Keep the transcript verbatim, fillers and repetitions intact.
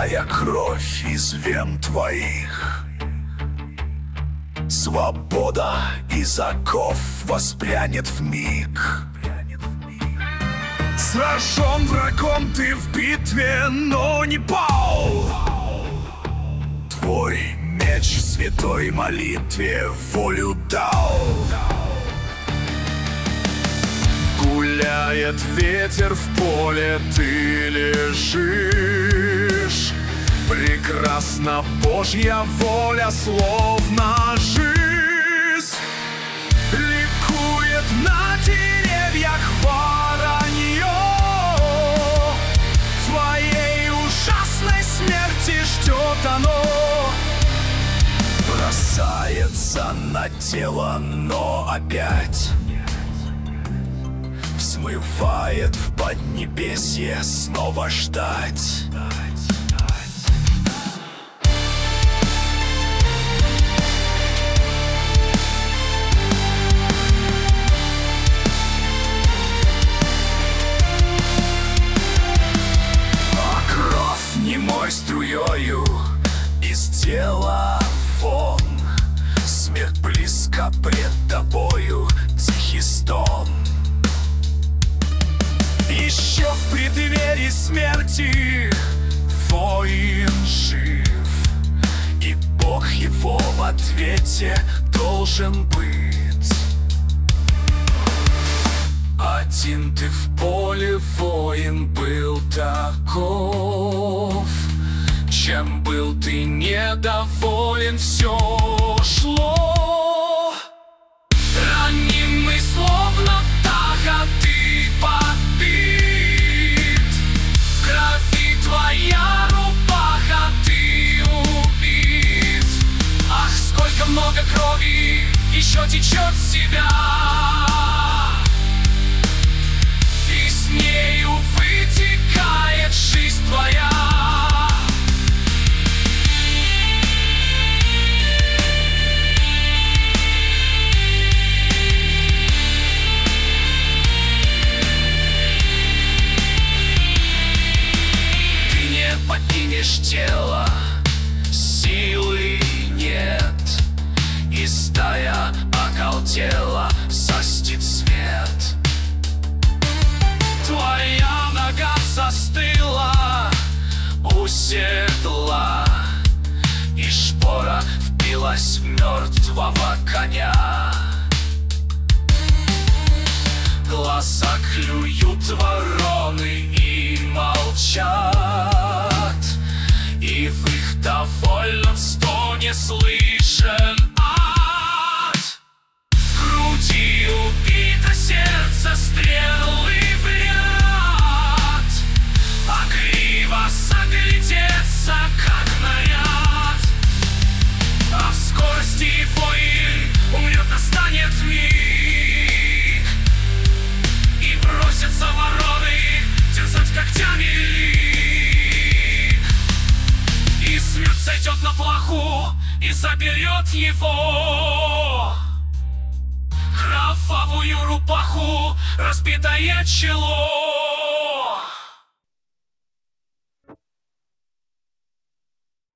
Моя кровь из вен твоих. Свобода из оков воспрянет вмиг. Сражен врагом ты в битве, но не пал. Твой меч в святой молитве волю дал. Гуляет ветер в поле, ты лежишь. Прекрасна Божья воля, словно жизнь. Ликует на деревьях воронье. Твоей ужасной смерти ждет оно. Бросается на тело, но опять взмывает в поднебесье, снова ждать. А кровь немой струёю из тела вон. Смерть близко пред тобою, тихий стон. Еще в преддверии смерти воин жив, и Бог его в ответе должен быть. Один ты в поле, воин, был таков. Чем был ты недоволен, все шло. Ранимый словно таготы подбит. В крови твоя рубаха, ты убит. Ах, сколько много крови еще течет в себя, и с нею вытекает жизнь твоя. Покинешь тело, силы нет, и стая околтела, застит свет. Твоя нога застыла у седла, и шпора впилась в мертвого коня. Глаза клюют вороны и молчат, и в их довольном стоне слышен ад. В груди убито сердце, стрелы в ряд, а грива заглядеться, как наряд. А в скорости воин умрет, настанет миг, и бросятся вороны терзать когтями лик. И смерть сойдет на плаху и заберет его. Кровавую рубаху, разбитое чело.